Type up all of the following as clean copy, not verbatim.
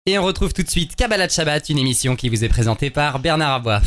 Et on retrouve tout de suite Kabbalat Shabbat, une émission qui vous est présentée par Bernard Aboif.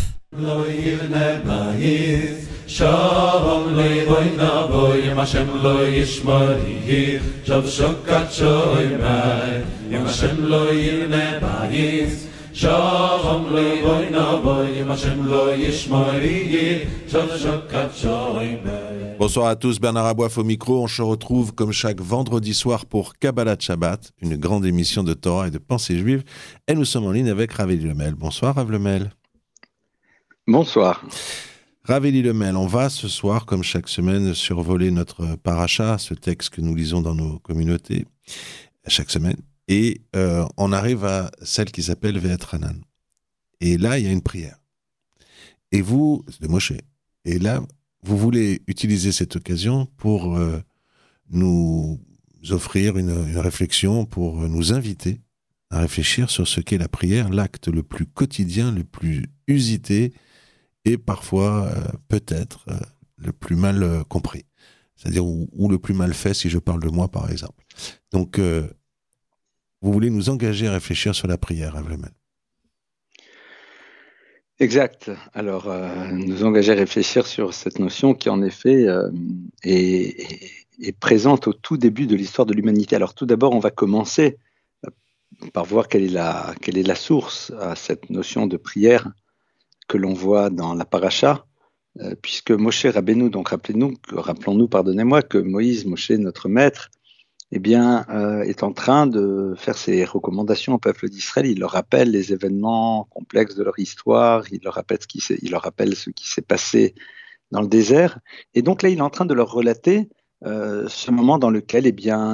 Bonsoir à tous, Bernard Aboif au micro. On se retrouve comme chaque vendredi soir pour Kabbalat Shabbat, une grande émission de Torah et de pensée juive. Et nous sommes en ligne avec Rav Eli Lemel. Bonsoir Rav Lemel. Bonsoir. Rav Eli Lemel, on va ce soir, comme chaque semaine, survoler notre paracha, ce texte que nous lisons dans nos communautés, chaque semaine. Et on arrive à celle qui s'appelle Ve'et Hanan. Et là, il y a une prière. Et vous, de Moshe. Et là, vous voulez utiliser cette occasion pour nous offrir une réflexion, pour nous inviter à réfléchir sur ce qu'est la prière, l'acte le plus quotidien, le plus usité et parfois, peut-être, le plus mal compris. C'est-à-dire, ou le plus mal fait, si je parle de moi, par exemple. Donc, vous voulez nous engager à réfléchir sur la prière, Rav Lemel. Exact. Alors, nous engager à réfléchir sur cette notion qui, en effet, est présente au tout début de l'histoire de l'humanité. Alors, tout d'abord, on va commencer par voir quelle est la source à cette notion de prière que l'on voit dans la paracha, puisque Moshe Rabbeinu, donc rappelons-nous, pardonnez-moi, que Moïse, Moshe, notre maître, est en train de faire ses recommandations au peuple d'Israël. Il leur rappelle les événements complexes de leur histoire, il leur rappelle ce qui s'est passé dans le désert. Et donc là, il est en train de leur relater ce moment dans lequel,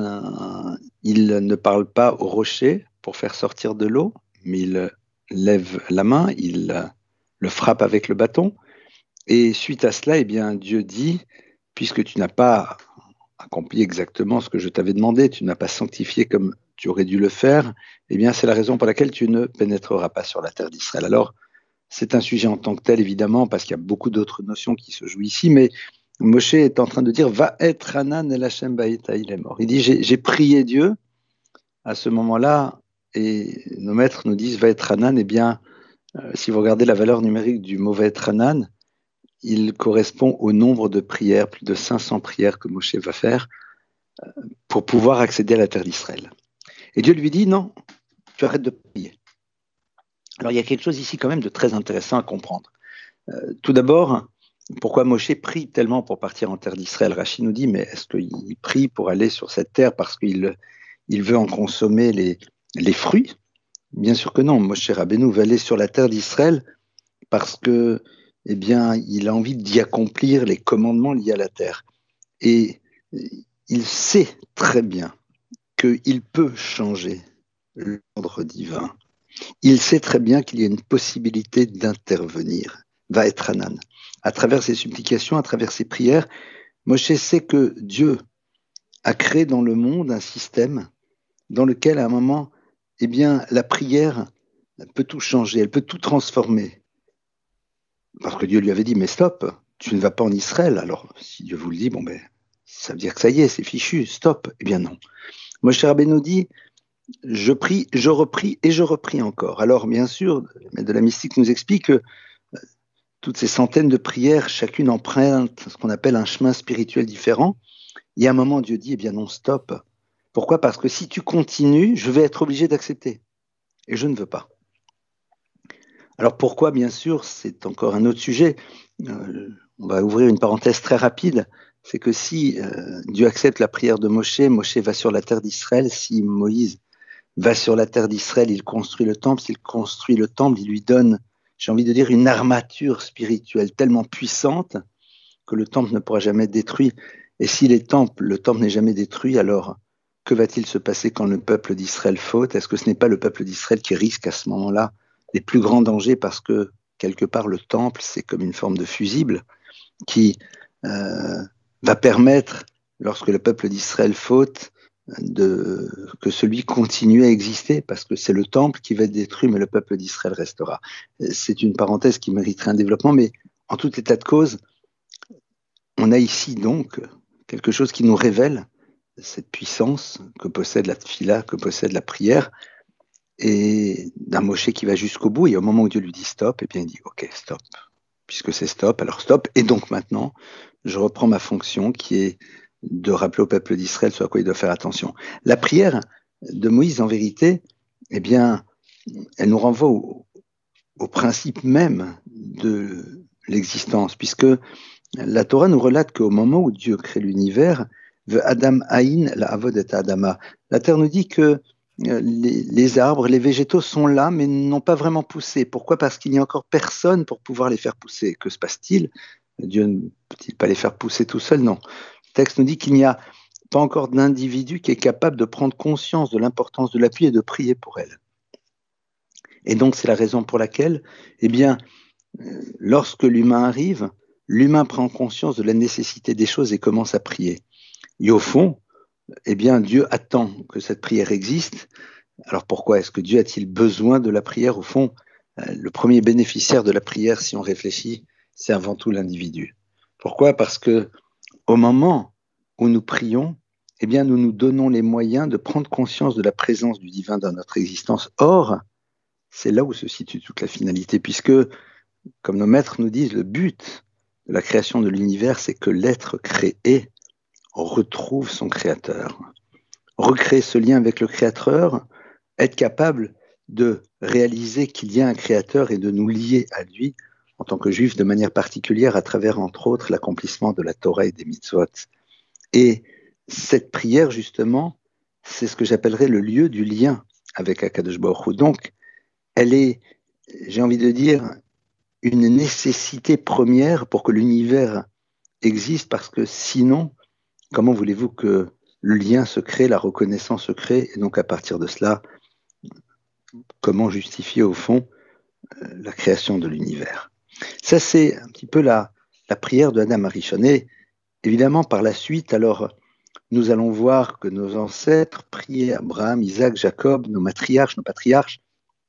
il ne parle pas au rocher pour faire sortir de l'eau, mais il lève la main, il le frappe avec le bâton. Et suite à cela, Dieu dit, puisque tu n'as pas accompli exactement ce que je t'avais demandé, tu n'as pas sanctifié comme tu aurais dû le faire, c'est la raison pour laquelle tu ne pénétreras pas sur la terre d'Israël. Alors, c'est un sujet en tant que tel, évidemment, parce qu'il y a beaucoup d'autres notions qui se jouent ici, mais Moshe est en train de dire « Va être Hanan el Hashem ba'ita il est mort ». Il dit « J'ai prié Dieu ». À ce moment-là, et nos maîtres nous disent « Va être Hanan », si vous regardez la valeur numérique du mot « Va être Hanan », il correspond au nombre de prières, plus de 500 prières que Moshe va faire pour pouvoir accéder à la terre d'Israël. Et Dieu lui dit, non, tu arrêtes de prier. Alors il y a quelque chose ici quand même de très intéressant à comprendre. Tout d'abord, pourquoi Moshe prie tellement pour partir en terre d'Israël? Rachi nous dit, mais est-ce qu'il prie pour aller sur cette terre parce qu'il veut en consommer les fruits? Bien sûr que non, Moshe Rabbeinu veut aller sur la terre d'Israël parce que il a envie d'y accomplir les commandements liés à la terre. Et il sait très bien qu'il peut changer l'ordre divin. Il sait très bien qu'il y a une possibilité d'intervenir. Va être Hanan. À travers ses supplications, à travers ses prières, Moshe sait que Dieu a créé dans le monde un système dans lequel, à un moment, la prière peut tout changer, elle peut tout transformer. Parce que Dieu lui avait dit, mais stop, tu ne vas pas en Israël. Alors, si Dieu vous le dit, ça veut dire que ça y est, c'est fichu, stop. Non. Moshe Rabbeinu dit, je prie, je reprie et je reprie encore. Alors, bien sûr, le maître de la mystique nous explique que toutes ces centaines de prières, chacune emprunte ce qu'on appelle un chemin spirituel différent. Et à un moment, Dieu dit, non, stop. Pourquoi? Parce que si tu continues, je vais être obligé d'accepter. Et je ne veux pas. Alors pourquoi, bien sûr, c'est encore un autre sujet. On va ouvrir une parenthèse très rapide. C'est que si Dieu accepte la prière de Moshe, Moshe va sur la terre d'Israël. Si Moïse va sur la terre d'Israël, il construit le temple. S'il construit le temple, il lui donne, j'ai envie de dire, une armature spirituelle tellement puissante que le temple ne pourra jamais être détruit. Et si le temple n'est jamais détruit, alors que va-t-il se passer quand le peuple d'Israël faute? Est-ce que ce n'est pas le peuple d'Israël qui risque à ce moment-là les plus grands dangers, parce que quelque part le temple c'est comme une forme de fusible qui va permettre, lorsque le peuple d'Israël faute, que celui continue à exister, parce que c'est le temple qui va être détruit, mais le peuple d'Israël restera. C'est une parenthèse qui mériterait un développement, mais en tout état de cause, on a ici donc quelque chose qui nous révèle cette puissance que possède la tfila, que possède la prière, et d'un Moshe qui va jusqu'au bout, et au moment où Dieu lui dit stop, eh bien il dit ok, stop. Puisque c'est stop, alors stop. Et donc maintenant, je reprends ma fonction qui est de rappeler au peuple d'Israël ce à quoi il doit faire attention. La prière de Moïse, en vérité, eh bien, elle nous renvoie au principe même de l'existence, puisque la Torah nous relate qu'au moment où Dieu crée l'univers, Adam Aïn, la Avod et Adama, la Terre nous dit que les arbres, les végétaux sont là, mais n'ont pas vraiment poussé. Pourquoi ? Parce qu'il n'y a encore personne pour pouvoir les faire pousser. Que se passe-t-il ? Dieu ne peut-il pas les faire pousser tout seul ? Non. Le texte nous dit qu'il n'y a pas encore d'individu qui est capable de prendre conscience de l'importance de la pluie et de prier pour elle. Et donc, c'est la raison pour laquelle, eh bien, lorsque l'humain arrive, l'humain prend conscience de la nécessité des choses et commence à prier. Et au fond, eh bien, Dieu attend que cette prière existe. Alors pourquoi est-ce que Dieu a-t-il besoin de la prière ? Au fond, le premier bénéficiaire de la prière, si on réfléchit, c'est avant tout l'individu. Pourquoi ? Parce que au moment où nous prions, eh bien, nous nous donnons les moyens de prendre conscience de la présence du divin dans notre existence. Or, c'est là où se situe toute la finalité, puisque, comme nos maîtres nous disent, le but de la création de l'univers, c'est que l'être créé retrouve son créateur. Recréer ce lien avec le créateur, être capable de réaliser qu'il y a un créateur et de nous lier à lui en tant que juifs de manière particulière à travers, entre autres, l'accomplissement de la Torah et des mitzvot. Et cette prière, justement, c'est ce que j'appellerais le lieu du lien avec Akadosh Baruch Hu. Donc, elle est, j'ai envie de dire, une nécessité première pour que l'univers existe, parce que sinon, comment voulez-vous que le lien se crée, la reconnaissance se crée, et donc à partir de cela, comment justifier au fond la création de l'univers ? Ça, c'est un petit peu la prière de Adam Arishon. Et évidemment, par la suite, alors, nous allons voir que nos ancêtres priaient Abraham, Isaac, Jacob, nos matriarches, nos patriarches,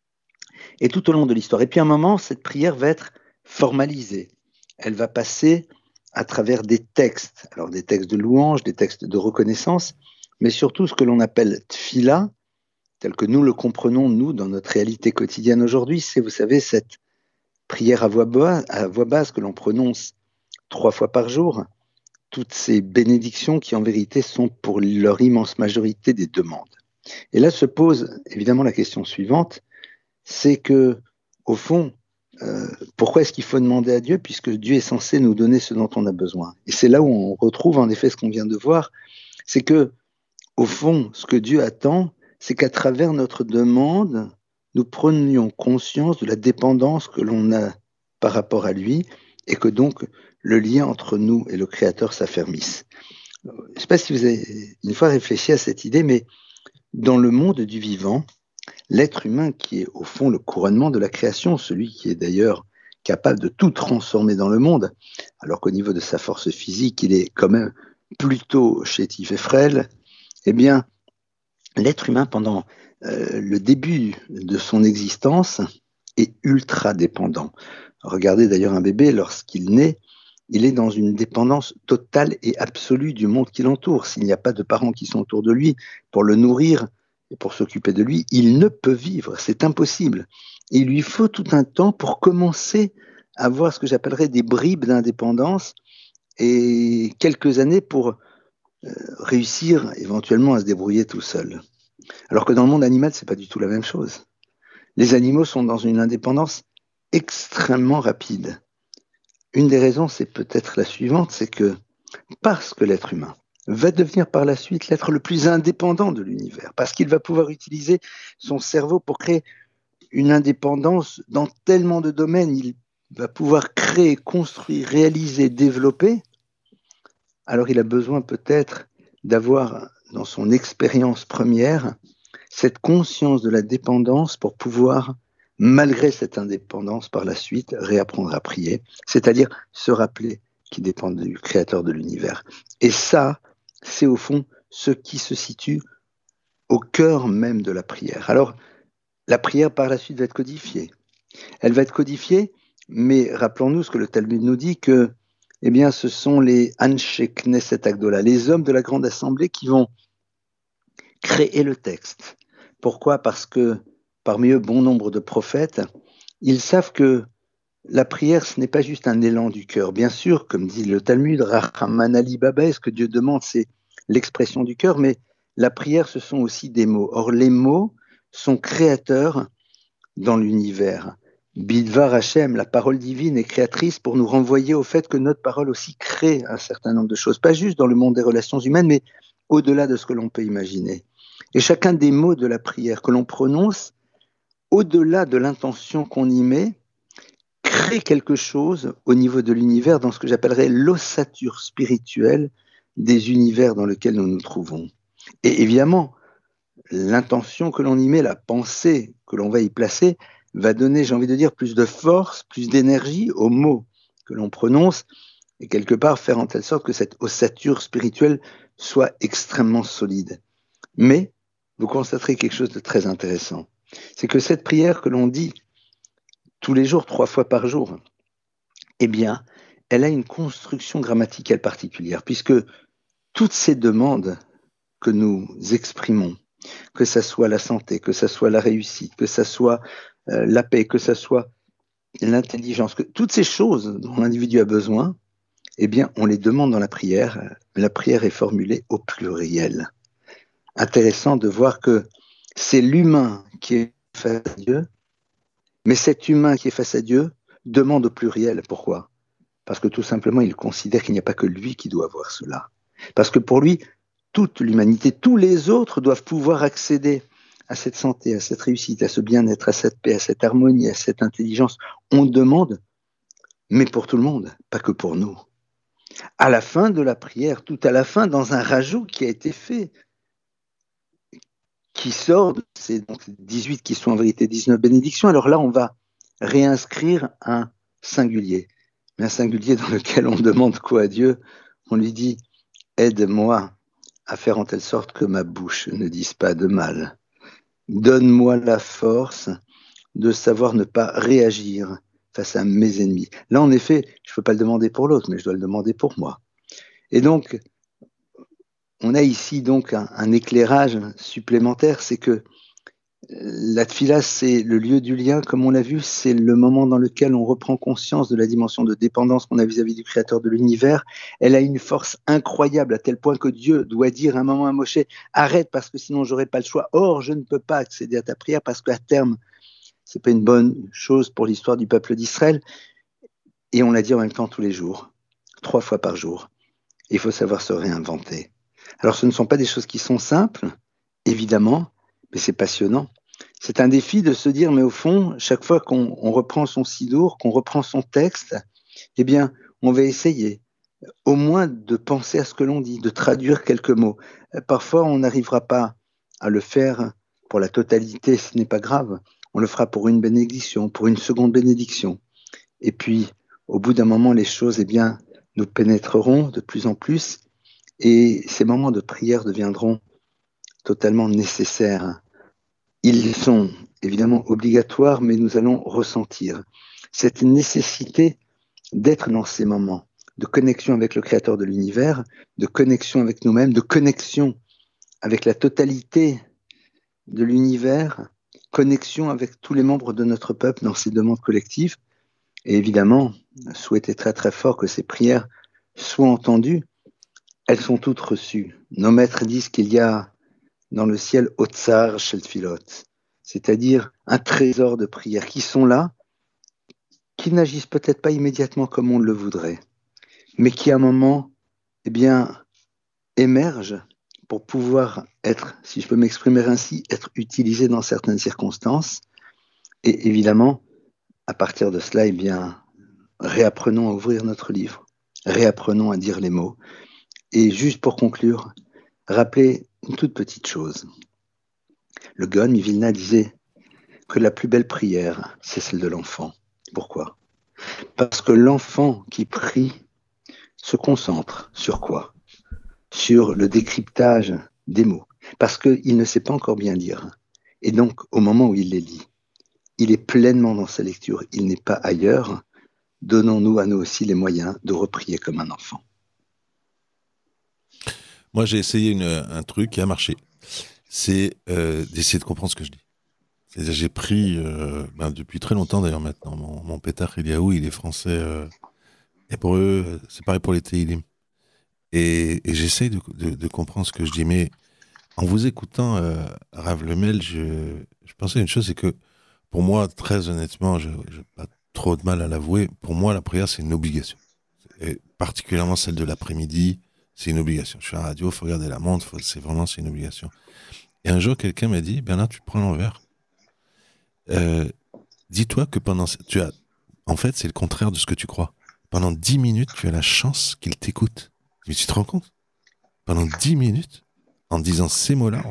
et tout au long de l'histoire. Et puis à un moment, cette prière va être formalisée. Elle va passer à travers des textes, alors des textes de louange, des textes de reconnaissance, mais surtout ce que l'on appelle tfila, tel que nous le comprenons, nous, dans notre réalité quotidienne aujourd'hui, c'est, vous savez, cette prière à voix basse que l'on prononce 3 fois par jour, toutes ces bénédictions qui en vérité sont pour leur immense majorité des demandes. Et là se pose évidemment la question suivante, c'est que, au fond, pourquoi est-ce qu'il faut demander à Dieu, puisque Dieu est censé nous donner ce dont on a besoin ? Et c'est là où on retrouve en effet ce qu'on vient de voir, c'est que, au fond, ce que Dieu attend, c'est qu'à travers notre demande, nous prenions conscience de la dépendance que l'on a par rapport à lui, et que donc le lien entre nous et le Créateur s'affermisse. Je ne sais pas si vous avez une fois réfléchi à cette idée, mais dans le monde du vivant, l'être humain qui est au fond le couronnement de la création, celui qui est d'ailleurs capable de tout transformer dans le monde, alors qu'au niveau de sa force physique, il est quand même plutôt chétif et frêle, eh bien, l'être humain, pendant le début de son existence, est ultra dépendant. Regardez d'ailleurs un bébé, lorsqu'il naît, il est dans une dépendance totale et absolue du monde qui l'entoure. S'il n'y a pas de parents qui sont autour de lui pour le nourrir et pour s'occuper de lui, il ne peut vivre, c'est impossible. Et il lui faut tout un temps pour commencer à avoir ce que j'appellerais des bribes d'indépendance et quelques années pour réussir éventuellement à se débrouiller tout seul. Alors que dans le monde animal, c'est pas du tout la même chose. Les animaux sont dans une indépendance extrêmement rapide. Une des raisons, c'est peut-être la suivante, c'est que parce que l'être humain va devenir par la suite l'être le plus indépendant de l'univers, parce qu'il va pouvoir utiliser son cerveau pour créer une indépendance dans tellement de domaines, il va pouvoir créer, construire, réaliser, développer, alors il a besoin peut-être d'avoir dans son expérience première cette conscience de la dépendance pour pouvoir, malgré cette indépendance par la suite, réapprendre à prier, c'est-à-dire se rappeler qu'il dépend du créateur de l'univers. Et ça, c'est au fond ce qui se situe au cœur même de la prière. Alors, la prière par la suite va être codifiée. Elle va être codifiée, mais rappelons-nous ce que le Talmud nous dit, que eh bien, ce sont les Anshe Knesset Agdola, les hommes de la grande assemblée qui vont créer le texte. Pourquoi ? Parce que parmi eux bon nombre de prophètes, ils savent que la prière, ce n'est pas juste un élan du cœur. Bien sûr, comme dit le Talmud, Rachaman Ali Baba, ce que Dieu demande, c'est l'expression du cœur, mais la prière, ce sont aussi des mots. Or, les mots sont créateurs dans l'univers. Bidvar Hashem, la parole divine est créatrice pour nous renvoyer au fait que notre parole aussi crée un certain nombre de choses, pas juste dans le monde des relations humaines, mais au-delà de ce que l'on peut imaginer. Et chacun des mots de la prière que l'on prononce, au-delà de l'intention qu'on y met, crée quelque chose au niveau de l'univers dans ce que j'appellerais l'ossature spirituelle des univers dans lesquels nous nous trouvons. Et évidemment, l'intention que l'on y met, la pensée que l'on va y placer, va donner, j'ai envie de dire, plus de force, plus d'énergie aux mots que l'on prononce, et quelque part faire en telle sorte que cette ossature spirituelle soit extrêmement solide. Mais vous constaterez quelque chose de très intéressant, c'est que cette prière que l'on dit tous les jours, 3 fois par jour, eh bien, elle a une construction grammaticale particulière, puisque toutes ces demandes que nous exprimons, que ça soit la santé, que ça soit la réussite, que ça soit la paix, que ça soit l'intelligence, que toutes ces choses dont l'individu a besoin, eh bien, on les demande dans la prière. La prière est formulée au pluriel. Intéressant de voir que c'est l'humain qui est face à Dieu, mais cet humain qui est face à Dieu demande au pluriel. Pourquoi ? Parce que tout simplement, il considère qu'il n'y a pas que lui qui doit avoir cela. Parce que pour lui, toute l'humanité, tous les autres doivent pouvoir accéder à cette santé, à cette réussite, à ce bien-être, à cette paix, à cette harmonie, à cette intelligence. On demande, mais pour tout le monde, pas que pour nous. À la fin de la prière, tout à la fin, dans un rajout qui a été fait, qui sort de ces donc 18 qui sont en vérité 19 bénédictions, alors là, on va réinscrire un singulier. Mais un singulier dans lequel on demande quoi à Dieu ? On lui dit « Aide-moi à faire en telle sorte que ma bouche ne dise pas de mal. Donne-moi la force de savoir ne pas réagir face à mes ennemis. » Là, en effet, je ne peux pas le demander pour l'autre, mais je dois le demander pour moi. Et donc, on a ici donc un éclairage supplémentaire, c'est que la tfila, c'est le lieu du lien, comme on l'a vu, c'est le moment dans lequel on reprend conscience de la dimension de dépendance qu'on a vis-à-vis du Créateur de l'univers. Elle a une force incroyable, à tel point que Dieu doit dire à un moment à Moshe, arrête parce que sinon j'aurai pas le choix. Or, je ne peux pas accéder à ta prière parce qu'à terme, c'est pas une bonne chose pour l'histoire du peuple d'Israël. Et on l'a dit en même temps tous les jours, 3 fois par jour. Il faut savoir se réinventer. Alors, ce ne sont pas des choses qui sont simples, évidemment, mais c'est passionnant. C'est un défi de se dire, mais au fond, chaque fois qu'on reprend son sidour, qu'on reprend son texte, eh bien, on va essayer au moins de penser à ce que l'on dit, de traduire quelques mots. Parfois, on n'arrivera pas à le faire pour la totalité, ce n'est pas grave. On le fera pour une bénédiction, pour une seconde bénédiction. Et puis, au bout d'un moment, les choses, eh bien, nous pénétreront de plus en plus et ces moments de prière deviendront totalement nécessaires. Ils sont évidemment obligatoires, mais nous allons ressentir cette nécessité d'être dans ces moments de connexion avec le Créateur de l'univers, de connexion avec nous-mêmes, de connexion avec la totalité de l'univers, connexion avec tous les membres de notre peuple dans ces demandes collectives. Et évidemment, souhaiter très très fort que ces prières soient entendues. Elles sont toutes reçues. Nos maîtres disent qu'il y a dans le ciel Otsar Shel Tfilot, c'est-à-dire un trésor de prières qui sont là, qui n'agissent peut-être pas immédiatement comme on le voudrait, mais qui à un moment, eh bien, émergent pour pouvoir être, si je peux m'exprimer ainsi, être utilisés dans certaines circonstances. Et évidemment, à partir de cela, eh bien, réapprenons à ouvrir notre livre, réapprenons à dire les mots. Et juste pour conclure, rappelez une toute petite chose. Le Gaon Mivilna disait que la plus belle prière, c'est celle de l'enfant. Pourquoi ? Parce que l'enfant qui prie se concentre sur quoi ? Sur le décryptage des mots. Parce qu'il ne sait pas encore bien lire. Et donc, au moment où il les lit, il est pleinement dans sa lecture. Il n'est pas ailleurs. Donnons-nous à nous aussi les moyens de reprier comme un enfant. Moi, j'ai essayé un truc qui a marché. C'est d'essayer de comprendre ce que je dis. C'est-à-dire, j'ai pris, depuis très longtemps d'ailleurs maintenant, mon Pétach Eliaou, il est français, hébreu, c'est pareil pour les Tehillim. Et j'essaye de comprendre ce que je dis, mais en vous écoutant, Rav Lemel, je pensais à une chose, c'est que pour moi, très honnêtement, je n'ai pas trop de mal à l'avouer, pour moi, la prière, c'est une obligation. Et particulièrement celle de l'après-midi, c'est une obligation. Je suis à la radio, il faut regarder la montre, c'est une obligation. Et un jour, quelqu'un m'a dit, Bernard, tu te prends l'envers. Dis-toi que en fait, c'est le contraire de ce que tu crois. Pendant 10 minutes, tu as la chance qu'il t'écoute. Mais tu te rends compte? Pendant 10 minutes, en disant ces mots-là,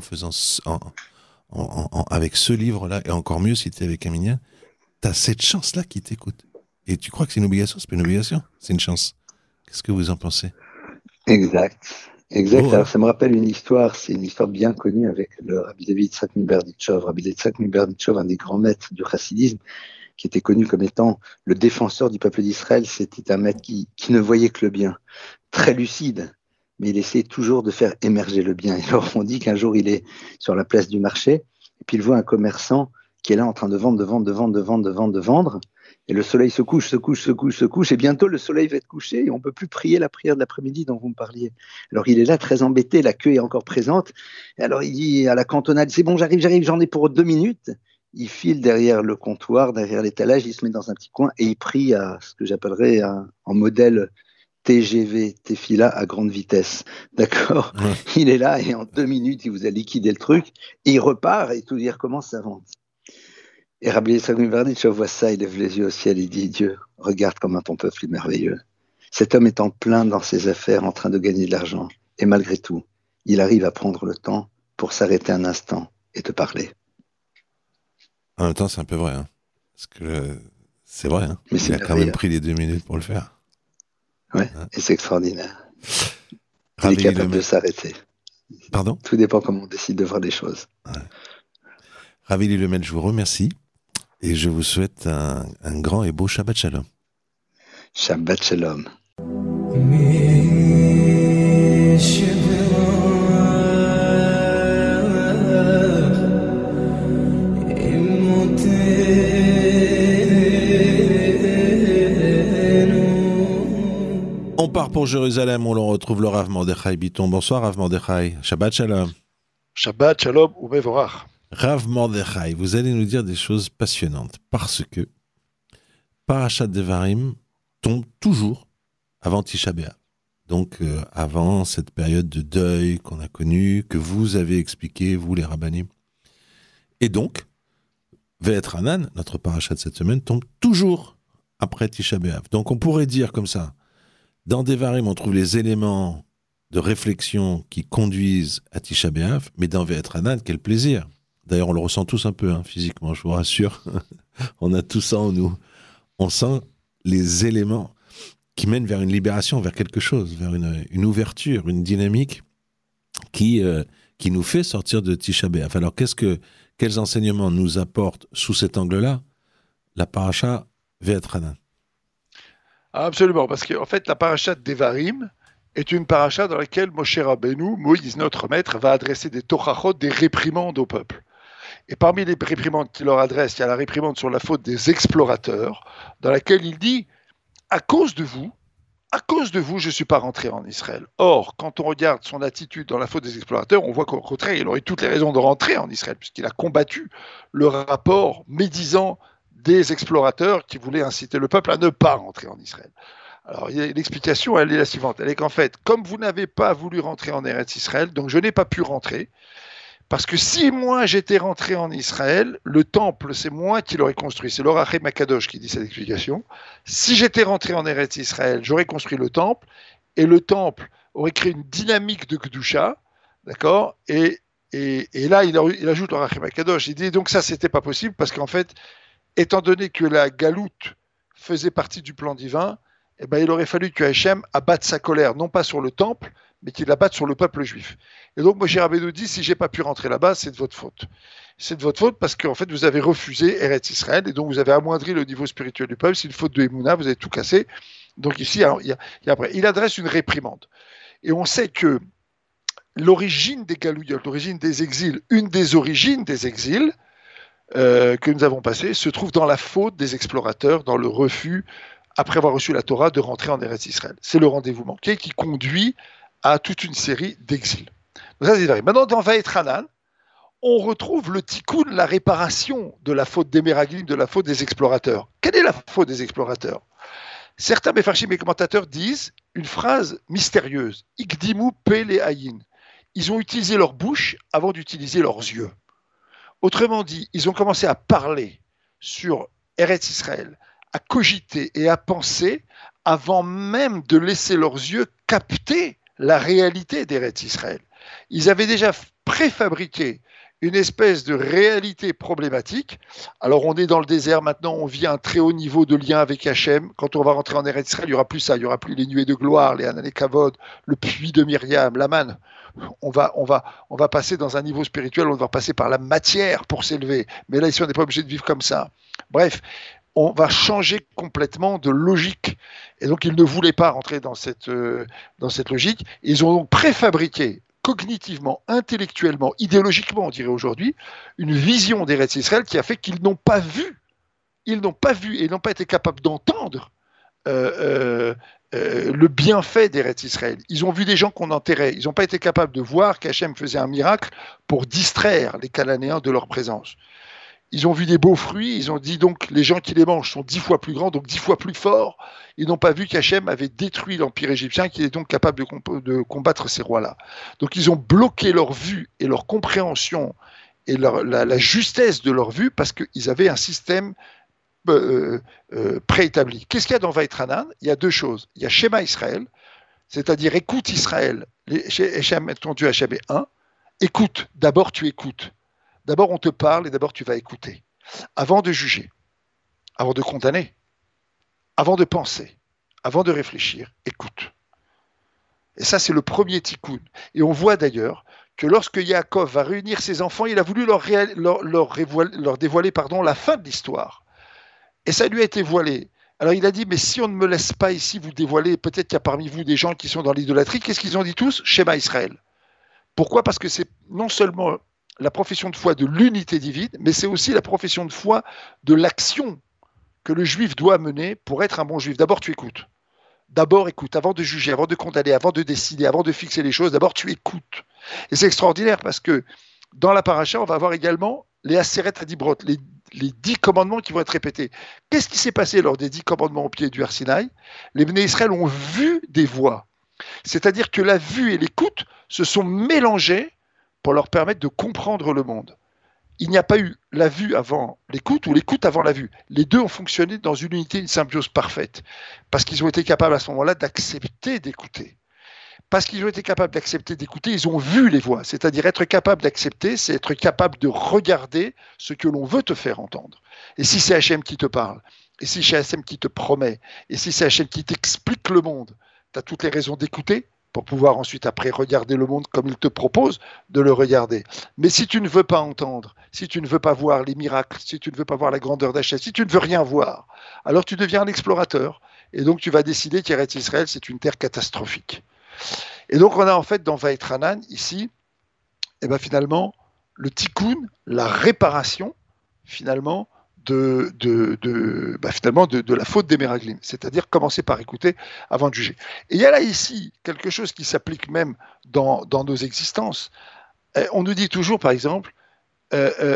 avec ce livre-là, et encore mieux si tu es avec un minyan, tu as cette chance-là qui t'écoute. Et tu crois que c'est une obligation? C'est pas une obligation, c'est une chance. Qu'est-ce que vous en pensez? Exact. Oh, Alors, ça me rappelle une histoire, c'est une histoire bien connue avec le Rabbi David Yitzhak Miberditchov. Rabbi David Yitzhak Miberditchov, un des grands maîtres du chassidisme, qui était connu comme étant le défenseur du peuple d'Israël. C'était un maître qui ne voyait que le bien, très lucide, mais il essayait toujours de faire émerger le bien. Et alors, on dit qu'un jour, il est sur la place du marché, et puis il voit un commerçant qui est là en train de vendre, et le soleil se couche, et bientôt le soleil va être couché, et on ne peut plus prier la prière de l'après-midi dont vous me parliez. Alors il est là très embêté, la queue est encore présente, et alors il dit à la cantonade, c'est bon, j'arrive, j'en ai pour 2 minutes. Il file derrière le comptoir, derrière l'étalage, il se met dans un petit coin, et il prie à ce que j'appellerais en modèle TGV, Tefila à grande vitesse, d'accord? ouais. Il est là, et en 2 minutes, il vous a liquidé le truc, et il repart, et tout il recommence sa vente. Et Rabbi Yitzhak Miberditchov voit ça, il lève les yeux au ciel, il dit, Dieu, regarde comment ton peuple est merveilleux. Cet homme est en plein dans ses affaires, en train de gagner de l'argent. Et malgré tout, il arrive à prendre le temps pour s'arrêter un instant et te parler. En même temps, c'est un peu vrai. Hein. Parce que c'est vrai. Hein. Mais Il c'est a quand même merveilleux. pris les 2 minutes pour le faire. Ouais, Hein. et c'est extraordinaire. Il est Ravi capable de Lemel. s'arrêter. Pardon? Tout dépend comment on décide de voir les choses. Ouais. Ravi Lemel, je vous remercie. Et je vous souhaite un grand et beau Shabbat Shalom. Shabbat Shalom. On part pour Jérusalem, on le retrouve le Rav Mordechai Biton. Bonsoir Rav Mordechai. Shabbat Shalom. Shabbat Shalom ou Mevorach. Rav Mordechai, vous allez nous dire des choses passionnantes parce que Parashat Devarim tombe toujours avant Tisha B'Av. Donc avant cette période de deuil qu'on a connue, que vous avez expliqué, vous les rabbanim. Et donc, Ve'et Hanan, notre parachat de cette semaine, tombe toujours après Tisha B'Av. Donc on pourrait dire comme ça, dans Devarim, on trouve les éléments de réflexion qui conduisent à Tisha B'Av, mais dans Ve'et Hanan, quel plaisir. D'ailleurs, on le ressent tous un peu, physiquement, je vous rassure. On a tout ça en nous. On sent les éléments qui mènent vers une libération, vers quelque chose, vers une ouverture, une dynamique qui nous fait sortir de Tisha B'Av. Alors, quels enseignements nous apporte sous cet angle-là la paracha Ve'et Hanan? Absolument, parce qu'en fait, la paracha de Devarim est une paracha dans laquelle Moshe Rabbeinu, Moïse, notre maître, va adresser des tochachot, des réprimandes au peuple. Et parmi les réprimandes qu'il leur adresse, il y a la réprimande sur la faute des explorateurs, dans laquelle il dit « À cause de vous, je ne suis pas rentré en Israël. » Or, quand on regarde son attitude dans la faute des explorateurs, on voit qu'au contraire, il aurait toutes les raisons de rentrer en Israël, puisqu'il a combattu le rapport médisant des explorateurs qui voulaient inciter le peuple à ne pas rentrer en Israël. Alors, l'explication, elle est la suivante. Elle est qu'en fait, comme vous n'avez pas voulu rentrer en Eretz Israël, donc je n'ai pas pu rentrer, parce que si moi j'étais rentré en Israël, le temple, c'est moi qui l'aurais construit. C'est l'Orachem Akadosh qui dit cette explication. Si j'étais rentré en Eretz Israël, j'aurais construit le temple, et le temple aurait créé une dynamique de Kedusha, d'accord, et là, il ajoute l'Orachem Akadosh. Il dit donc ça, c'était pas possible, parce qu'en fait, étant donné que la galoute faisait partie du plan divin, eh ben, il aurait fallu que Hachem abatte sa colère, non pas sur le temple, mais qu'il l'abatte sur le peuple juif. Et donc, Moshe Rabbeinu dit, si j'ai pas pu rentrer là-bas, c'est de votre faute. C'est de votre faute parce qu'en fait, vous avez refusé Eretz Israël, et donc vous avez amoindri le niveau spirituel du peuple. C'est une faute de Emouna, vous avez tout cassé. Donc ici, alors, après, il adresse une réprimande. Et on sait que l'origine des galouillotes, l'origine des exils, une des origines des exils, que nous avons passé se trouve dans la faute des explorateurs, dans le refus, après avoir reçu la Torah, de rentrer en Eretz Israël. C'est le rendez-vous manqué qui conduit à toute une série d'exils. Donc ça, c'est vrai. Maintenant, dans Vaïtranan, on retrouve le tikkun, la réparation de la faute des Meraglim, de la faute des explorateurs. Quelle est la faute des explorateurs? Certains Mefarshim et commentateurs disent une phrase mystérieuse. Ikdimu pele ayin. Ils ont utilisé leur bouche avant d'utiliser leurs yeux. Autrement dit, ils ont commencé à parler sur Eretz Israël, à cogiter et à penser avant même de laisser leurs yeux capter la réalité d'Eretz Israël. Ils avaient déjà préfabriqué une espèce de réalité problématique. Alors on est dans le désert maintenant, on vit un très haut niveau de lien avec Hachem. Quand on va rentrer en Eretz Israël, il n'y aura plus ça, il n'y aura plus les nuées de gloire, les Hanan et Kavod, le puits de Myriam, la manne. On va passer dans un niveau spirituel, on va passer par la matière pour s'élever. Mais là, ici, on n'est pas obligé de vivre comme ça. Bref, on va changer complètement de logique. Et donc, ils ne voulaient pas rentrer dans cette logique. Ils ont donc préfabriqué cognitivement, intellectuellement, idéologiquement, on dirait aujourd'hui, une vision d'Eretz Israël qui a fait qu'ils n'ont pas vu et n'ont pas été capables d'entendre le bienfait d'Eretz Israël. Ils ont vu des gens qu'on enterrait. Ils n'ont pas été capables de voir qu'Hachem faisait un miracle pour distraire les Cananéens de leur présence. Ils ont vu des beaux fruits, ils ont dit donc les gens qui les mangent sont 10 fois plus grands, donc 10 fois plus forts. Ils n'ont pas vu qu'Hachem avait détruit l'empire égyptien, qu'il est donc capable de combattre ces rois-là. Donc ils ont bloqué leur vue et leur compréhension et la justesse de leur vue parce qu'ils avaient un système préétabli. Qu'est-ce qu'il y a dans Vaïtranan? Il y a deux choses. Il y a Shema Israël, c'est-à-dire écoute Israël, ton Dieu Hachem est un. Écoute, d'abord tu écoutes. D'abord, on te parle et d'abord, tu vas écouter. Avant de juger, avant de condamner, avant de penser, avant de réfléchir, écoute. Et ça, c'est le premier tikkun. Et on voit d'ailleurs que lorsque Yaakov va réunir ses enfants, il a voulu leur dévoiler la fin de l'histoire. Et ça lui a été voilé. Alors il a dit, mais si on ne me laisse pas ici vous dévoiler, peut-être qu'il y a parmi vous des gens qui sont dans l'idolâtrie, qu'est-ce qu'ils ont dit tous? Shema Israël. Pourquoi? Parce que c'est non seulement la profession de foi de l'unité divine, mais c'est aussi la profession de foi de l'action que le juif doit mener pour être un bon juif. D'abord, tu écoutes. D'abord, écoute. Avant de juger, avant de condamner, avant de décider, avant de fixer les choses, d'abord, tu écoutes. Et c'est extraordinaire parce que dans la paracha, on va avoir également les Aseret Adibrot, les 10 commandements qui vont être répétés. Qu'est-ce qui s'est passé lors des 10 commandements au pied du Har Sinaï? Les Bnei Israël ont vu des voix. C'est-à-dire que la vue et l'écoute se sont mélangés pour leur permettre de comprendre le monde. Il n'y a pas eu la vue avant l'écoute ou l'écoute avant la vue. Les deux ont fonctionné dans une unité, une symbiose parfaite. Parce qu'ils ont été capables à ce moment-là d'accepter d'écouter. Parce qu'ils ont été capables d'accepter d'écouter, ils ont vu les voix. C'est-à-dire être capable d'accepter, c'est être capable de regarder ce que l'on veut te faire entendre. Et si c'est Hachem qui te parle, et si c'est Hachem qui te promet, et si c'est Hachem qui t'explique le monde, tu as toutes les raisons d'écouter, pour pouvoir ensuite après regarder le monde comme il te propose de le regarder. Mais si tu ne veux pas entendre, si tu ne veux pas voir les miracles, si tu ne veux pas voir la grandeur d'Hachem, si tu ne veux rien voir, alors tu deviens un explorateur. Et donc tu vas décider qu'Eretz Israël, c'est une terre catastrophique. Et donc on a en fait dans Vaïtranan, ici, finalement, le tikkun, la réparation, finalement, de la faute des Meraglim, c'est-à-dire commencer par écouter avant de juger. Et il y a là ici quelque chose qui s'applique même dans nos existences. On nous dit toujours, par exemple, ne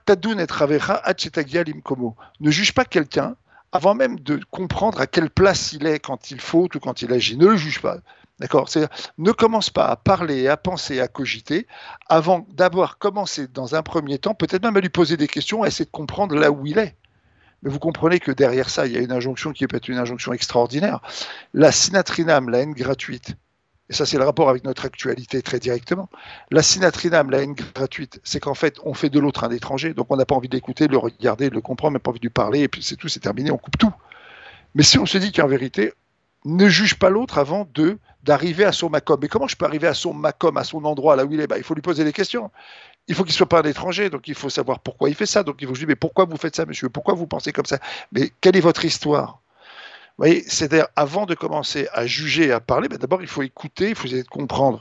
juge pas quelqu'un avant même de comprendre à quelle place il est quand il faute ou quand il agit. Ne le juge pas. D'accord? C'est-à-dire, ne commence pas à parler, à penser, à cogiter, avant d'avoir commencé dans un premier temps, peut-être même à lui poser des questions, à essayer de comprendre là où il est. Mais vous comprenez que derrière ça, il y a une injonction qui peut être une injonction extraordinaire. La sinatrinam, la haine gratuite, et ça c'est le rapport avec notre actualité très directement, la sinatrinam, la haine gratuite, c'est qu'en fait, on fait de l'autre un étranger, donc on n'a pas envie de l'écouter, de le regarder, de le comprendre, même pas envie de lui parler, et puis c'est tout, c'est terminé, on coupe tout. Mais si on se dit qu'en vérité, ne juge pas l'autre avant d'arriver à son makom. Mais comment je peux arriver à son makom, à son endroit, là où il est? Il faut lui poser des questions. Il faut qu'il ne soit pas un étranger, donc il faut savoir pourquoi il fait ça. Donc il faut que je lui dise, mais pourquoi vous faites ça, monsieur? Pourquoi vous pensez comme ça? Mais quelle est votre histoire? Vous voyez, c'est-à-dire, avant de commencer à juger, à parler, d'abord il faut écouter, il faut essayer de comprendre.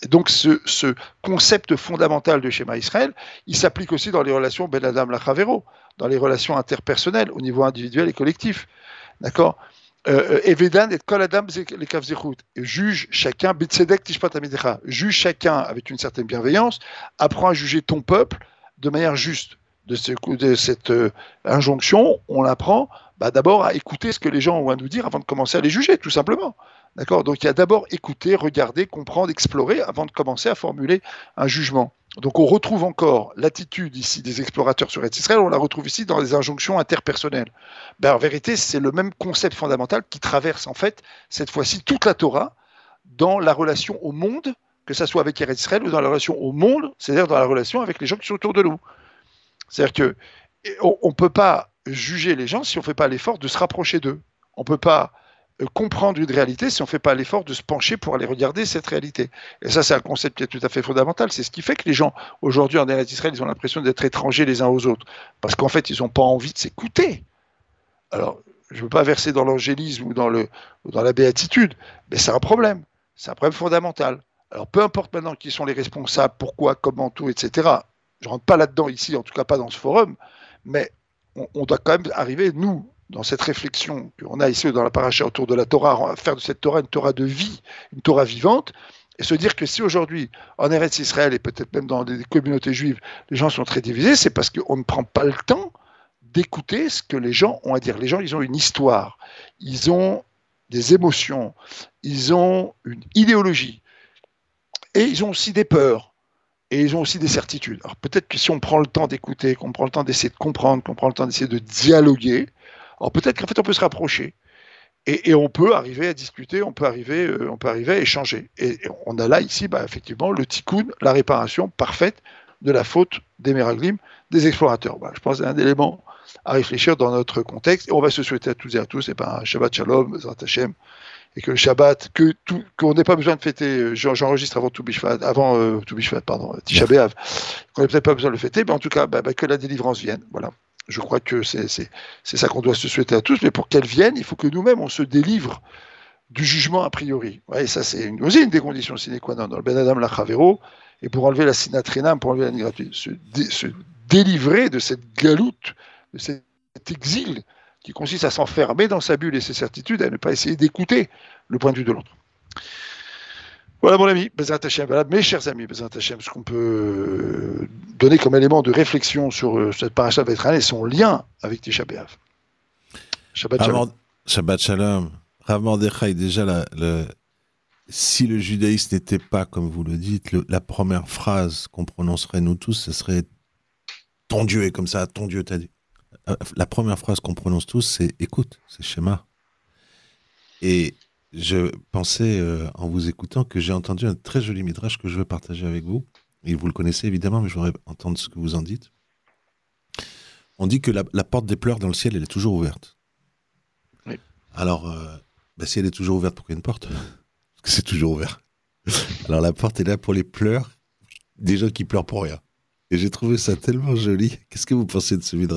Et donc ce concept fondamental de schéma Israël, il s'applique aussi dans les relations Ben Adam Lachavero, dans les relations interpersonnelles, au niveau individuel et collectif. D'accord ? Evedan et Kol Adam les Kavzechut. Juge chacun, Bitsedek Tishpat Amidecha. Juge chacun avec une certaine bienveillance, apprend à juger ton peuple de manière juste. De cette injonction, on apprend d'abord à écouter ce que les gens ont à nous dire avant de commencer à les juger, tout simplement. D'accord ? Donc il y a d'abord écouter, regarder, comprendre, explorer avant de commencer à formuler un jugement. Donc on retrouve encore l'attitude ici des explorateurs sur Eretz Israël, on la retrouve ici dans les injonctions interpersonnelles. En vérité, c'est le même concept fondamental qui traverse en fait, cette fois-ci, toute la Torah dans la relation au monde, que ça soit avec Eretz Israël ou dans la relation au monde, c'est-à-dire dans la relation avec les gens qui sont autour de nous. C'est-à-dire qu'on ne peut pas juger les gens si on ne fait pas l'effort de se rapprocher d'eux. On ne peut pas comprendre une réalité si on ne fait pas l'effort de se pencher pour aller regarder cette réalité. Et ça, c'est un concept qui est tout à fait fondamental. C'est ce qui fait que les gens, aujourd'hui, en Eretz Israël, ils ont l'impression d'être étrangers les uns aux autres. Parce qu'en fait, ils n'ont pas envie de s'écouter. Alors, je ne veux pas verser dans l'angélisme ou dans la béatitude, mais c'est un problème. C'est un problème fondamental. Alors, peu importe maintenant qui sont les responsables, pourquoi, comment, tout, etc. Je ne rentre pas là-dedans ici, en tout cas pas dans ce forum, mais on doit quand même arriver, nous, dans cette réflexion qu'on a ici dans la paracha autour de la Torah, faire de cette Torah une Torah de vie, une Torah vivante, et se dire que si aujourd'hui, en Eretz Israël et peut-être même dans des communautés juives, les gens sont très divisés, c'est parce qu'on ne prend pas le temps d'écouter ce que les gens ont à dire. Les gens, ils ont une histoire, ils ont des émotions, ils ont une idéologie, et ils ont aussi des peurs. Et ils ont aussi des certitudes. Alors peut-être que si on prend le temps d'écouter, qu'on prend le temps d'essayer de comprendre, qu'on prend le temps d'essayer de dialoguer, alors peut-être qu'en fait on peut se rapprocher. Et on peut arriver à discuter, on peut arriver à échanger. Et on a là ici, effectivement, le tikkun, la réparation parfaite de la faute des Meraglim, des explorateurs. Je pense que c'est un élément à réfléchir dans notre contexte. Et on va se souhaiter à toutes et à tous un Shabbat Shalom, Bezrat Hashem. Et que le Shabbat, qu'on n'ait pas besoin de fêter, j'enregistre avant Tisha B'Av, qu'on n'ait peut-être pas besoin de le fêter, mais en tout cas, que la délivrance vienne. Voilà. Je crois que c'est ça qu'on doit se souhaiter à tous, mais pour qu'elle vienne, il faut que nous-mêmes, on se délivre du jugement a priori. Ouais, et ça, c'est aussi une des conditions sine qua non dans le Ben Adam Lachavero, et pour enlever la sinatrinam, pour enlever la gratuité, se délivrer de cette galoute, de cet exil, qui consiste à s'enfermer dans sa bulle et ses certitudes, à ne pas essayer d'écouter le point de vue de l'autre. Voilà mon ami, Bezrat Hashem, voilà mes chers amis, Bezrat Hashem, ce qu'on peut donner comme élément de réflexion sur cette paracha Vaïtranan et son lien avec Tisha B'Av. Shabbat Shalom. Shabbat Shalom. Rav Mordechai, déjà, si le judaïsme n'était pas, comme vous le dites, la première phrase qu'on prononcerait nous tous, ce serait « Ton Dieu est comme ça, ton Dieu t'a dit ». La première phrase qu'on prononce tous, c'est « écoute », c'est schéma. Et je pensais, en vous écoutant, que j'ai entendu un très joli midrash que je veux partager avec vous. Et vous le connaissez évidemment, mais je voudrais entendre ce que vous en dites. On dit que la porte des pleurs dans le ciel, elle est toujours ouverte. Oui. Alors, si elle est toujours ouverte, pourquoi une porte ? Parce que c'est toujours ouvert. Alors la porte est là pour les pleurs des gens qui pleurent pour rien. Et j'ai trouvé ça tellement joli. Qu'est-ce que vous pensez de ce midrash ?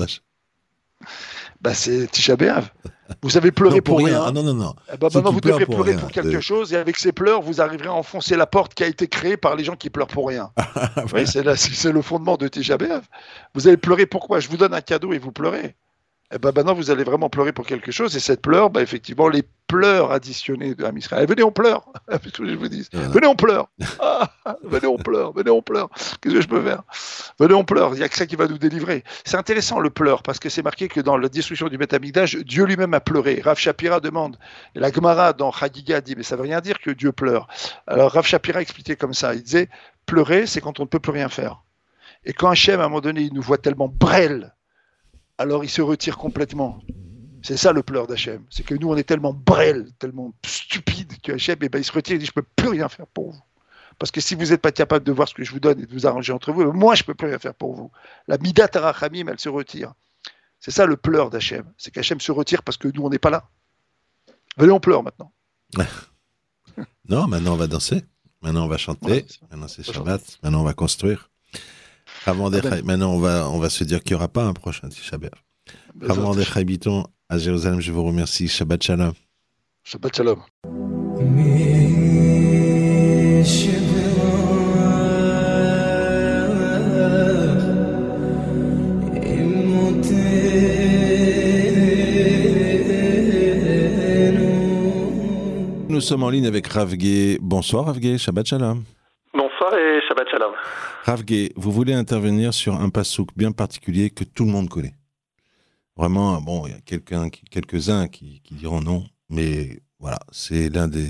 C'est Tisha B'Av. Vous avez pleuré pour rien. Ah, non. Maintenant, vous devrez pleurer pour quelque chose, et avec ces pleurs, vous arriverez à enfoncer la porte qui a été créée par les gens qui pleurent pour rien. Oui, c'est le fondement de Tisha B'Av. Vous allez pleurer pourquoi ? Je vous donne un cadeau et vous pleurez. Maintenant, vous allez vraiment pleurer pour quelque chose, et cette pleure, effectivement, les pleurs additionnés de Am Israël. Venez, on pleure. C'est tout ce que je vous dis. Voilà. Venez, on pleure. Venez, on pleure. Venez, on pleure. Qu'est-ce que je peux faire ? Venez, on pleure. Il n'y a que ça qui va nous délivrer. C'est intéressant, le pleur, parce que c'est marqué que dans la destruction du Beth Amikdash, Dieu lui-même a pleuré. Rav Shapira demande, et la Gemara dans Chagiga dit, mais ça ne veut rien dire que Dieu pleure. Alors, Rav Shapira expliquait comme ça. Il disait, pleurer, c'est quand on ne peut plus rien faire. Et quand Hachem, à un moment donné, il nous voit tellement brêle, alors il se retire complètement. C'est ça le pleur d'Hachem. C'est que nous, on est tellement brêle, tellement stupide que Hachem, il se retire et dit, je ne peux plus rien faire pour vous. Parce que si vous n'êtes pas capable de voir ce que je vous donne et de vous arranger entre vous, moi, je ne peux plus rien faire pour vous. La Midat Arachamim, elle se retire. C'est ça le pleur d'Hachem. C'est qu'Hachem se retire parce que nous, on n'est pas là. Venez, on pleure maintenant. Non, maintenant, on va danser. Maintenant, on va chanter. Ouais, maintenant, c'est Shabbat. Maintenant, on va construire. Maintenant, on va se dire qu'il n'y aura pas un prochain Tisha B'Av. Rav Mordechai Bitton, à Jérusalem, je vous remercie. Shabbat Shalom. Shabbat Shalom. nous sommes en ligne avec Rav Gué. Bonsoir Rav Gué, Shabbat Shalom. Bonsoir et Shabbat Shalom. Rav Gué, vous voulez intervenir sur un passouk bien particulier que tout le monde connaît. Vraiment, bon, il y a quelques-uns qui diront non, mais voilà, c'est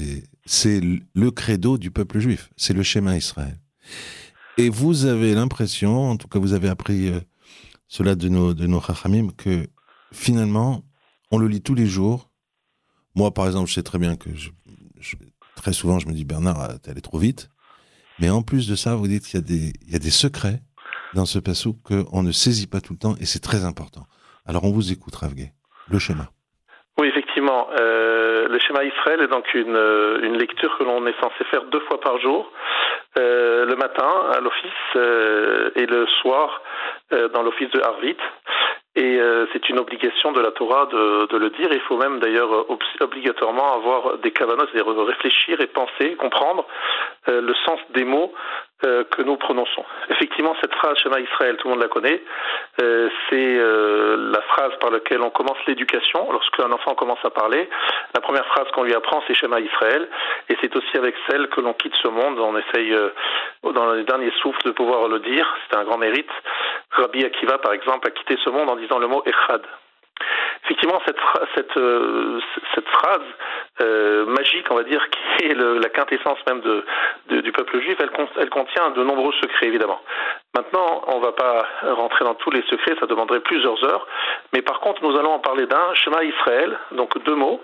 le credo du peuple juif, c'est le Shema Israël. Et vous avez l'impression, en tout cas vous avez appris cela de nos Chachamim, que finalement, on le lit tous les jours. Moi, par exemple, je sais très bien que très souvent, je me dis, Bernard, t'es allé trop vite. Mais en plus de ça, vous dites qu'il y a des secrets dans ce passouk qu'on ne saisit pas tout le temps, et c'est très important. Alors, on vous écoute, Rav Gué. Le schéma. Oui, effectivement. Le schéma Israël est donc une lecture que l'on est censé faire 2 fois par jour. Le matin à l'office et le soir dans l'office de Harvit. Et c'est une obligation de la Torah de le dire. Il faut même d'ailleurs obligatoirement avoir des kavanos, c'est-à-dire réfléchir et penser, comprendre le sens des mots que nous prononçons. Effectivement, cette phrase Shema Israël, tout le monde la connaît. C'est la phrase par laquelle on commence l'éducation. Lorsqu'un enfant commence à parler, la première phrase qu'on lui apprend, c'est Shema Israël. Et c'est aussi avec celle que l'on quitte ce monde. On essaye, dans les derniers souffles, de pouvoir le dire. C'est un grand mérite. Rabbi Akiva, par exemple, a quitté ce monde en disant le mot Echad. Effectivement, cette phrase magique, on va dire, qui est la quintessence même du peuple juif, elle contient de nombreux secrets, évidemment. Maintenant, on ne va pas rentrer dans tous les secrets, ça demanderait plusieurs heures, mais par contre, nous allons en parler d'un, Shema Israël, donc 2 mots,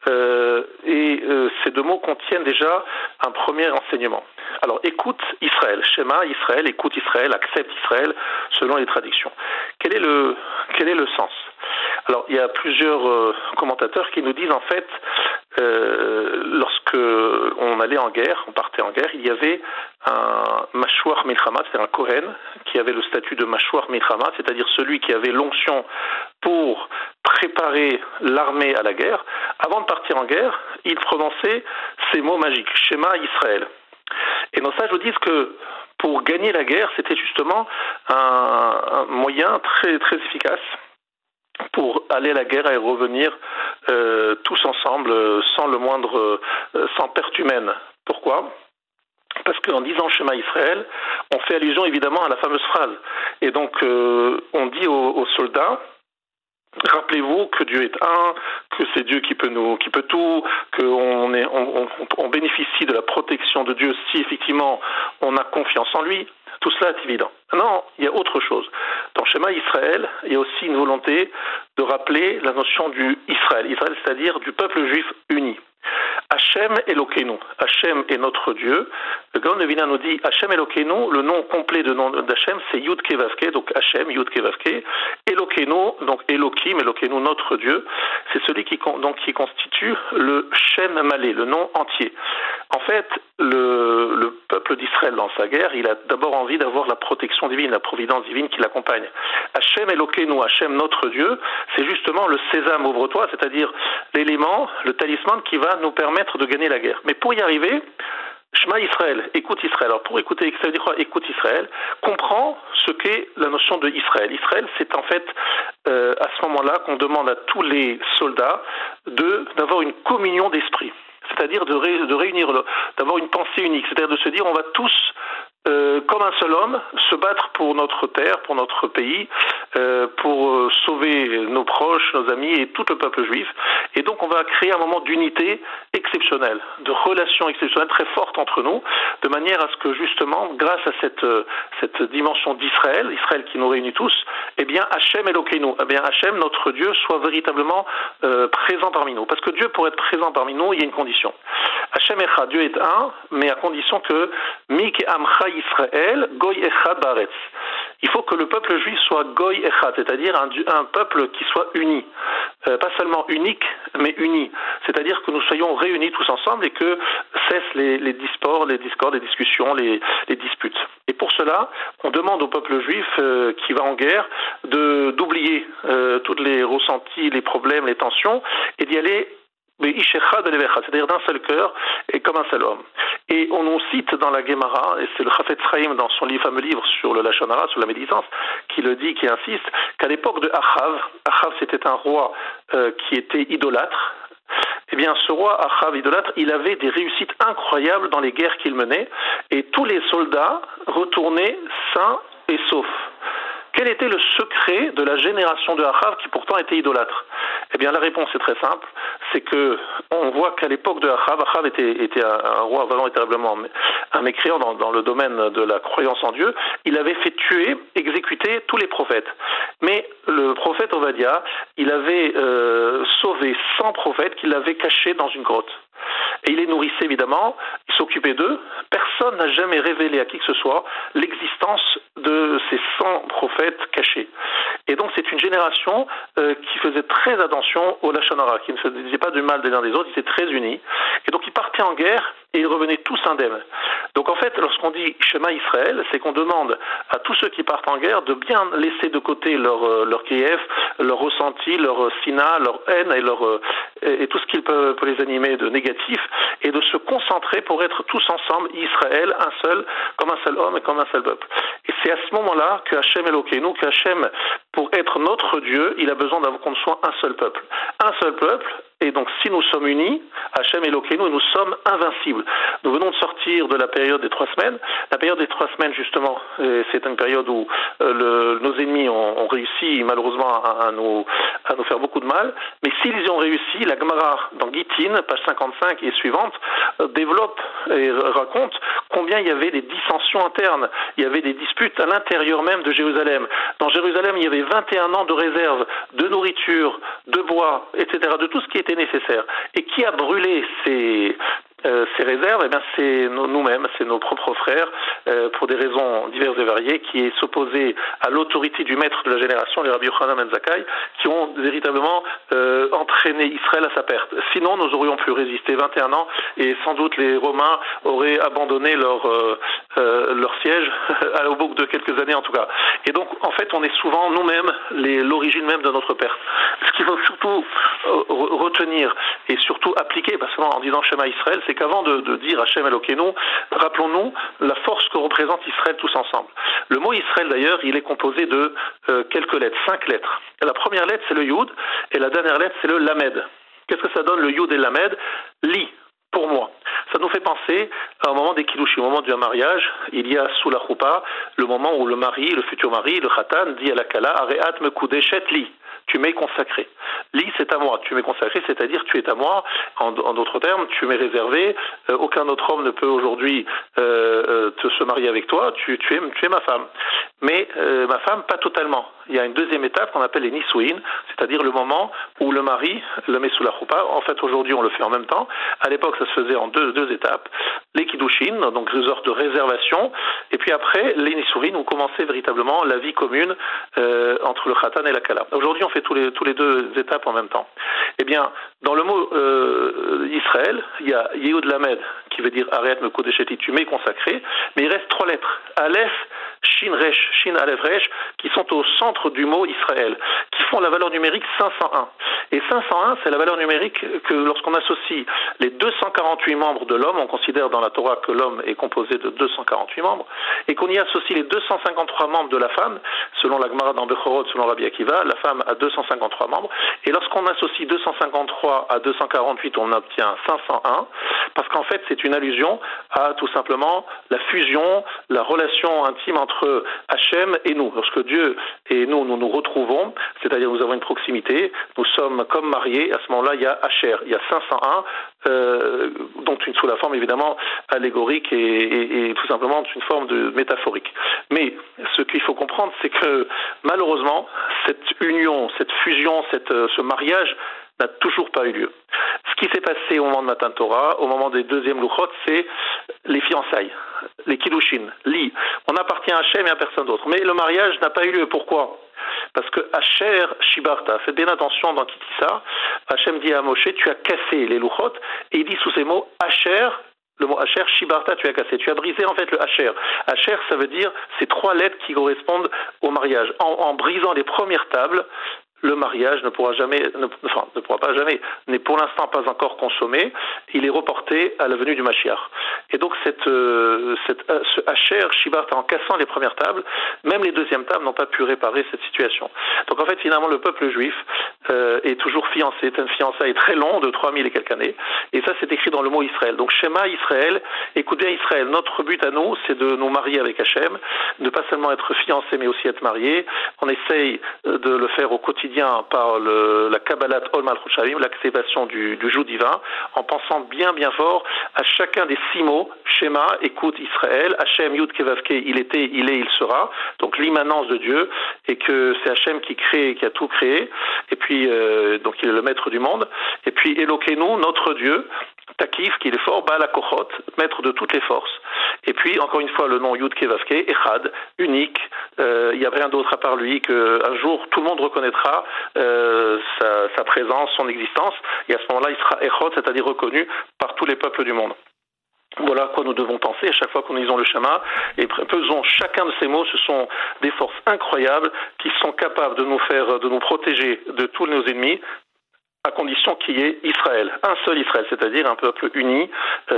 et ces 2 mots contiennent déjà un premier enseignement. Alors, écoute Israël, Shema Israël, écoute Israël, accepte Israël, selon les traductions. Quel est le sens ? Alors, il y a plusieurs commentateurs qui nous disent, en fait, lorsque on allait en guerre, on partait en guerre, il y avait un Mashouach Milchama, c'est un Kohen, qui avait le statut de Mashouach Milchama, c'est-à-dire celui qui avait l'onction pour préparer l'armée à la guerre. Avant de partir en guerre, il prononçait ces mots magiques, Shema Israël. Et nos sages nous disent que pour gagner la guerre, c'était justement un moyen très, très efficace pour aller à la guerre et revenir tous ensemble, sans perte humaine. Pourquoi ? Parce qu'en disant Shema Israël, on fait allusion évidemment à la fameuse phrase. Et donc, on dit aux soldats, rappelez-vous que Dieu est un, que c'est Dieu qui peut tout, qu'on bénéficie de la protection de Dieu si effectivement on a confiance en lui. Tout cela est évident. Maintenant, il y a autre chose. Dans Shema Israël, il y a aussi une volonté de rappeler la notion du Israël. Israël, c'est-à-dire du peuple juif uni. Hachem Elokeinu. Hachem est notre Dieu. Le Gaon de Vilna nous dit Hachem Elokeinu, le nom complet d'Hachem, c'est Yud Ke Vav Ke, donc Hachem, Yud Ke Vav Ke. Elokeinu, donc Elokim, Elokeinu, notre Dieu, c'est celui qui constitue le Shem Malé, le nom entier. En fait, le peuple d'Israël dans sa guerre, il a d'abord envie d'avoir la protection divine, la providence divine qui l'accompagne. Hachem Elokeinu, Hachem notre Dieu, c'est justement le sésame ouvre-toi, c'est-à-dire l'élément, le talisman qui va nous permettre de gagner la guerre. Mais pour y arriver, Shema Israël, écoute Israël. Alors pour écouter, ça veut dire quoi ? Écoute Israël, comprends ce qu'est la notion de Israël. Israël, c'est en fait à ce moment-là qu'on demande à tous les soldats d'avoir une communion d'esprit. C'est-à-dire de réunir, d'avoir une pensée unique. C'est-à-dire de se dire, on va tous, comme un seul homme, se battre pour notre terre, pour notre pays, pour sauver nos proches, nos amis et tout le peuple juif. Et donc on va créer un moment d'unité exceptionnelle, de relations exceptionnelles très fortes entre nous, de manière à ce que justement, grâce à cette dimension d'Israël, Israël qui nous réunit tous, eh bien Hachem Elokeinu, eh bien Hachem, notre Dieu, soit véritablement présent parmi nous. Parce que Dieu, pour être présent parmi nous, il y a une condition. Hachem Echad, Dieu est un, mais à condition que Mik Amcha Israël, Goy Echad Baretz. Il faut que le peuple juif soit Goy Echad, c'est-à-dire un peuple qui soit uni. Pas seulement unique, mais uni. C'est-à-dire que nous soyons réunis tous ensemble et que cessent les discords, les discussions, les disputes. Et pour cela, on demande au peuple juif qui va en guerre d'oublier tous les ressentis, les problèmes, les tensions, et d'y aller c'est-à-dire d'un seul cœur et comme un seul homme. Et on nous cite dans la Gemara, et c'est le Chafetz Chaim dans son fameux livre sur le Lashon Hara, sur la médisance, qui le dit, qui insiste, qu'à l'époque de Achav c'était un roi qui était idolâtre, eh bien, ce roi Achav idolâtre, il avait des réussites incroyables dans les guerres qu'il menait, et tous les soldats retournaient sains et saufs. Quel était le secret de la génération de Achav qui pourtant était idolâtre? Eh bien, la réponse est très simple, c'est que on voit qu'à l'époque de Achav était un roi vraiment véritablement un mécréant dans le domaine de la croyance en Dieu. Il avait fait tuer, exécuter tous les prophètes. Mais le prophète Ovadia, il avait sauvé 100 prophètes qu'il avait cachés dans une grotte. Et il les nourrissait évidemment, il s'occupait d'eux. Personne n'a jamais révélé à qui que ce soit l'existence de ces 100 prophètes cachés. Et donc c'est une génération qui faisait très attention au Lachon Hara, qui ne se disait pas du mal des uns des autres, ils étaient très unis. Et donc ils partaient en guerre et ils revenaient tous indemnes. Donc en fait, lorsqu'on dit Shema Israël, c'est qu'on demande à tous ceux qui partent en guerre de bien laisser de côté leur kief, leur ressenti, leur sina, leur haine et tout ce qui peut les animer de négatif, et de se concentrer pour être tous ensemble, Israël, comme un seul homme et comme un seul peuple. Et c'est à ce moment-là que Hachem Elokeinu, que Hachem, pour être notre Dieu, il a besoin qu'on soit un seul peuple. Un seul peuple, et donc si nous sommes unis, Hachem Elokeinu, nous sommes invincibles. Nous venons de sortir de la période des 3 semaines. La période des 3 semaines, justement, c'est une période où nos ennemis ont réussi malheureusement à nous faire beaucoup de mal. Mais s'ils y ont réussi, la Gemara dans Gittin, page 55 et suivante, développe et raconte combien il y avait des dissensions internes. Il y avait des disputes à l'intérieur même de Jérusalem. Dans Jérusalem, il y avait 21 ans de réserve, de nourriture, de bois, etc., de tout ce qui était nécessaire. Et qui a brûlé ces réserves, eh bien c'est nous-mêmes, c'est nos propres frères, pour des raisons diverses et variées, qui s'opposaient à l'autorité du maître de la génération, les Rabbi Yochanan ben Zakkai, qui ont véritablement entraîné Israël à sa perte. Sinon, nous aurions pu résister 21 ans, et sans doute les Romains auraient abandonné leur siège au bout de quelques années en tout cas. Et donc, en fait, on est souvent nous-mêmes l'origine même de notre perte. Ce qu'il faut surtout retenir et surtout appliquer, parce qu'en disant Shema Israël, c'est qu'avant de dire Hachem Elokeinu, rappelons-nous la force que représente Israël tous ensemble. Le mot Israël d'ailleurs, il est composé de quelques lettres, 5 lettres. La première lettre c'est le Yud et la dernière lettre c'est le Lamed. Qu'est-ce que ça donne le Yud et le Lamed? Li, pour moi. Ça nous fait penser au moment des Kiddushim, au moment du mariage, il y a sous la choupa le moment où le futur mari, le Khatan, dit à la Kala, Areat me kudeshet li. Tu m'es consacré. Li, c'est à moi. Tu m'es consacré, c'est-à-dire tu es à moi. En d'autres termes, tu m'es réservé. Aucun autre homme ne peut aujourd'hui se marier avec toi. Tu es ma femme. Mais ma femme, pas totalement. Il y a une deuxième étape qu'on appelle les Nisuin, c'est-à-dire le moment où le mari le met sous la choupa. En fait, aujourd'hui, on le fait en même temps. À l'époque, ça se faisait en deux étapes. Les Kiddushin, donc des sortes de réservation. Et puis après, les Nisuin, où commençait véritablement la vie commune entre le Khatan et la Kala. Aujourd'hui, on fait tous les 2 étapes en même temps. Eh bien, dans le mot Israël, il y a Yehud Lamed, qui veut dire Areat me kodesheti, tu m'es consacré, mais il reste 3 lettres. Aleph, Shin Resh, Shin Aleph Resh, qui sont au centre du mot Israël, qui font la valeur numérique 501. Et 501, c'est la valeur numérique que lorsqu'on associe les 248 membres de l'homme, on considère dans la Torah que l'homme est composé de 248 membres, et qu'on y associe les 253 membres de la femme, selon la Gemara dans Bechorot, selon Rabbi Akiva, la femme a 253 membres, et lorsqu'on associe 253 à 248, on obtient 501, parce qu'en fait, c'est une allusion à tout simplement la fusion, la relation intime entre Hachem et nous. Lorsque Dieu et nous retrouvons, c'est-à-dire nous avons une proximité, nous sommes comme mariés, à ce moment-là, il y a Asher, il y a 501, donc sous la forme évidemment allégorique et tout simplement une forme de métaphorique. Mais ce qu'il faut comprendre, c'est que malheureusement, cette union, cette fusion, ce mariage n'a toujours pas eu lieu. Ce qui s'est passé au moment de Matan Torah, au moment des 2e Luchot, c'est les fiançailles, les Kiddushin, Li. On appartient à Hachem et à personne d'autre. Mais le mariage n'a pas eu lieu. Pourquoi? Parce que Asher Shibarta, faites bien attention dans Kitissa, Hachem dit à Moshe, tu as cassé les Luchot, et il dit sous ces mots, Asher, le mot Asher, Shibarta, tu as cassé. Tu as brisé en fait le Asher. Asher, ça veut dire ces 3 lettres qui correspondent au mariage. En brisant les premières tables, le mariage ne pourra pas jamais, n'est pour l'instant pas encore consommé. Il est reporté à la venue du Mashiach. Et donc ce Hacher Shibart, en cassant les premières tables, même les deuxièmes tables n'ont pas pu réparer cette situation. Donc en fait, finalement, le peuple juif est toujours fiancé. C'est un fiançailles très long, de 3000 et quelques années. Et ça, c'est écrit dans le mot Israël. Donc Shema Israël, écoute bien Israël, notre but à nous, c'est de nous marier avec Hachem, de pas seulement être fiancé, mais aussi être marié. On essaye de le faire au quotidien par la Kabbalat Ol Malchut Shavim, l'acceptation du joug divin, en pensant bien fort à chacun des 6 mots. Shema, écoute Israël, Hachem Yud Kevavke, il était, il est, il sera. Donc l'immanence de Dieu, et que c'est Hachem qui crée, qui a tout créé. Et puis donc il est le maître du monde. Et puis Elokeinu, notre Dieu, Takif, qui est fort, Baal HaKochot, maître de toutes les forces. Et puis, encore une fois, le nom Yud Kevavke, Echad, unique. Il n'y a rien d'autre à part lui, qu'un jour, tout le monde reconnaîtra sa présence, son existence. Et à ce moment-là, il sera Echad, c'est-à-dire reconnu par tous les peuples du monde. Voilà à quoi nous devons penser à chaque fois que nous lisons le Shema, et pesons chacun de ces mots. Ce sont des forces incroyables qui sont capables de nous protéger de tous nos ennemis, à condition qu'il y ait Israël, un seul Israël, c'est-à-dire un peuple uni,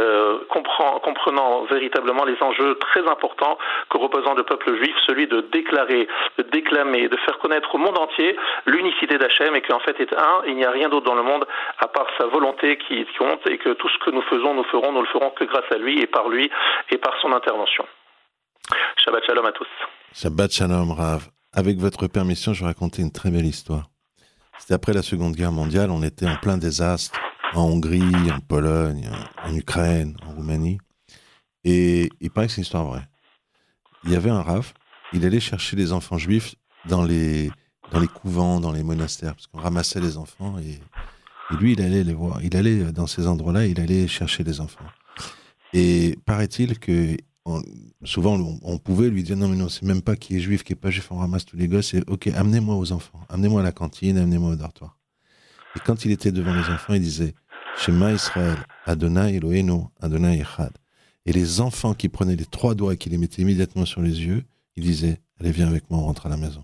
comprenant véritablement les enjeux très importants que représente le peuple juif, celui de déclarer, de déclamer, de faire connaître au monde entier l'unicité d'Hachem, et qu'en fait est un, il n'y a rien d'autre dans le monde à part sa volonté qui compte, et que tout ce que nous faisons, nous le ferons que grâce à lui et par son intervention. Shabbat Shalom à tous. Shabbat Shalom Rav. Avec votre permission, je vais raconter une très belle histoire. C'était après la Seconde Guerre mondiale, on était en plein désastre, en Hongrie, en Pologne, en Ukraine, en Roumanie. Et il paraît que c'est une histoire vraie. Il y avait un Rav, il allait chercher les enfants juifs dans les couvents, dans les monastères, parce qu'on ramassait les enfants, et lui, il allait les voir. Il allait dans ces endroits-là, il allait chercher les enfants. Et paraît-il que souvent, on pouvait lui dire non, mais non, c'est même pas qui est juif, qui est pas juif, on ramasse tous les gosses, c'est ok, amenez-moi aux enfants, amenez-moi à la cantine, amenez-moi au dortoir. Et quand il était devant les enfants, il disait Shema Israël, Adonai Eloheinu, Adonai Echad. Et les enfants qui prenaient les 3 doigts et qui les mettaient immédiatement sur les yeux, il disait allez, viens avec moi, on rentre à la maison.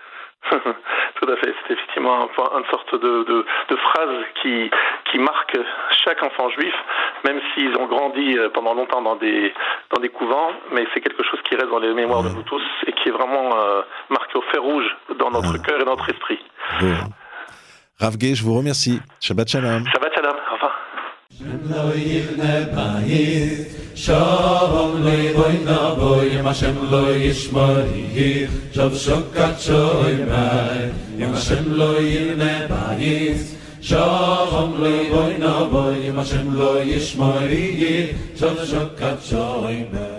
Tout à fait, c'est effectivement une sorte de phrase qui marque chaque enfant juif, même s'ils ont grandi pendant longtemps dans des couvents, mais c'est quelque chose qui reste dans les mémoires de nous tous et qui est vraiment marqué au fer rouge dans notre cœur et notre esprit. Bon. Rav Gay, je vous remercie. Shabbat Shalom. Shabbat Shalom, au revoir. Shalom levoy naboy, Hashem lo yishmari, shav shokat shoymai, Hashem lo yirne bayis. Shalom levoy naboy, Hashem lo yishmari, shav shokat shoymai.